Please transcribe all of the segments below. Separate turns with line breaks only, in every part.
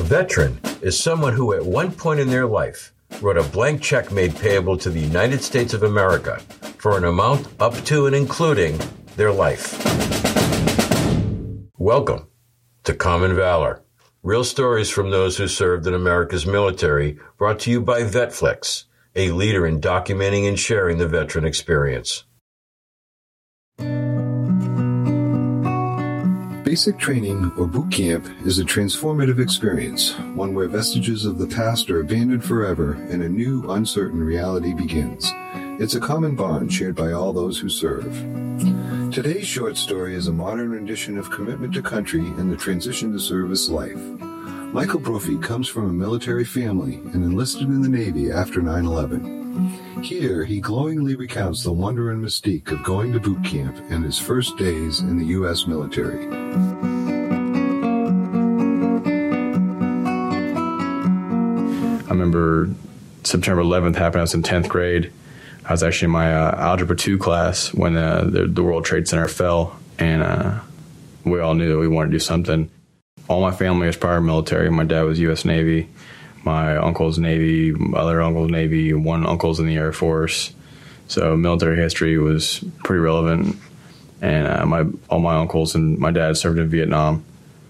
veteran is someone who at one point in their life wrote a blank check made payable to the United States of America for an amount up to and including their life. Welcome to Common Valor. Real stories from those who served in America's military, brought to you by Vetflix, a leader in documenting and sharing the veteran experience.
Basic training, or boot camp, is a transformative experience, one where vestiges of the past are abandoned forever and a new, uncertain reality begins. It's a common bond shared by all those who serve. Today's short story is a modern rendition of commitment to country and the transition to service life. Michael Brophy comes from a military family and enlisted in the Navy after 9/11. Here, he glowingly recounts the wonder and mystique of going to boot camp and his first days in the U.S. military.
I remember September 11th happened. I was in 10th grade. I was actually in my Algebra 2 class when the World Trade Center fell, and we all knew that we wanted to do something. All my family was prior military. My dad was U.S. Navy. My uncle's Navy, my other uncle's Navy, one uncle's in the Air Force. So military history was pretty relevant. And all my uncles and my dad served in Vietnam.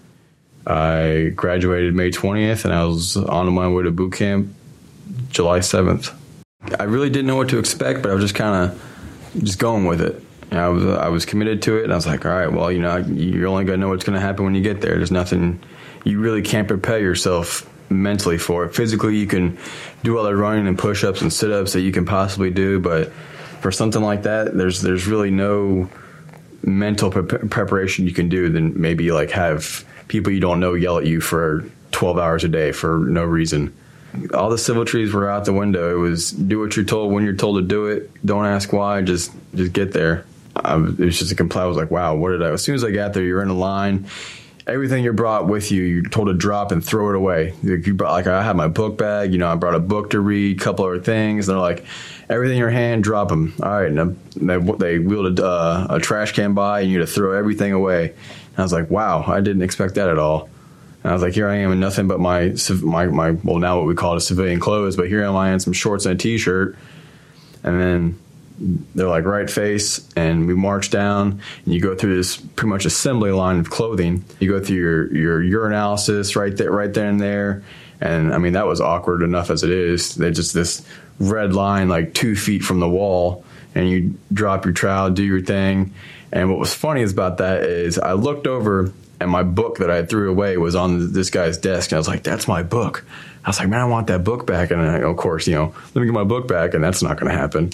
I graduated May 20th, and I was on my way to boot camp July 7th. I really didn't know what to expect, but I was just kind of just going with it. And I was committed to it, and I was like, all right, well, you're only going to know what's going to happen when you get there. There's nothing, you really can't prepare yourself mentally for it. Physically, you can do all the running and push-ups and sit-ups that you can possibly do, but for something like that, there's really no mental preparation you can do than maybe like have people you don't know yell at you for 12 hours a day for no reason. All the civiltries were out the window. It was do what you're told when you're told to do it. Don't ask why. Just get there. It was just a complete. I was like, wow, what did I? As soon as I got there, you're in a line. Everything you brought with you, you're told to drop and throw it away. I had my book bag. I brought a book to read, a couple other things. They're like, everything in your hand, drop them. All right. And they wheeled a trash can by, and you had to throw everything away. And I was like, wow, I didn't expect that at all. And I was like, here I am in nothing but my well, now what we call it civilian clothes, but here am I in some shorts and a T-shirt. And then they're like, right face, and we march down, and you go through this pretty much assembly line of clothing. You go through your urinalysis right there and there. And, I mean, that was awkward enough as it is. They're just this red line like 2 feet from the wall, and you drop your trowel, do your thing. And what was funny about that is I looked over, and my book that I threw away was on this guy's desk. And I was like, that's my book. I was like, man, I want that book back. And of course, let me get my book back, and that's not going to happen.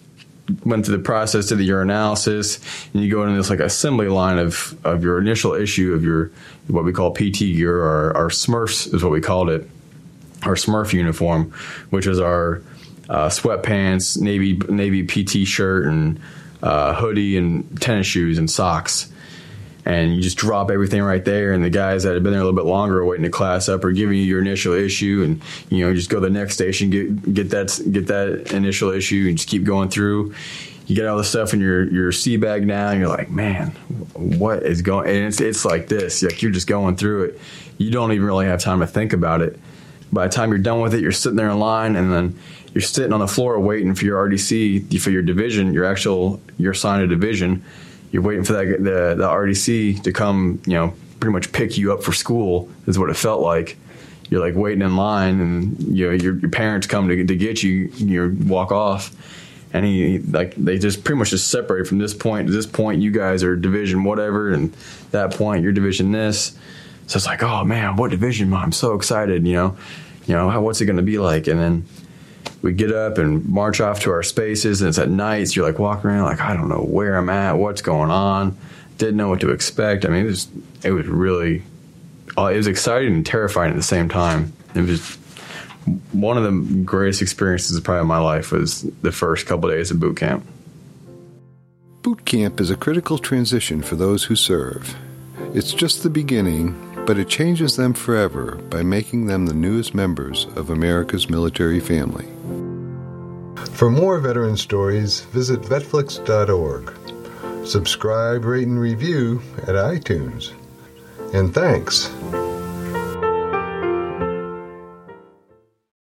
Went through the process, did the urinalysis, and you go into this like assembly line of your initial issue of your what we call PT gear, or our Smurfs is what we called it, our Smurf uniform, which is our sweatpants, navy PT shirt, and hoodie, and tennis shoes and socks. And you just drop everything right there, and the guys that have been there a little bit longer are waiting to class up or giving you your initial issue, and just go to the next station, get that initial issue, and just keep going through. You get all the stuff in your sea bag now, and you're like, man, what is going? And it's like this, like you're just going through it. You don't even really have time to think about it. By the time you're done with it, you're sitting there in line, and then you're sitting on the floor waiting for your RDC for your division, your assigned division. You're waiting for the RDC to come, pretty much pick you up for school is what it felt like. You're like waiting in line, and your parents come to get you. You walk off, and they just pretty much just separate from this point to this point. You guys are division whatever, and that point you're division this. So it's like, oh man, what division? I'm so excited. What's it going to be like? And then we get up and march off to our spaces, and it's at night, so you're like walking around like, I don't know where I'm at, what's going on, didn't know what to expect. I mean, it was exciting and terrifying at the same time. It was one of the greatest experiences of probably my life was the first couple of days of boot camp.
Boot camp is a critical transition for those who serve. It's just the beginning, but it changes them forever by making them the newest members of America's military family. For more veteran stories, visit vetflix.org. Subscribe, rate, and review at iTunes. And thanks.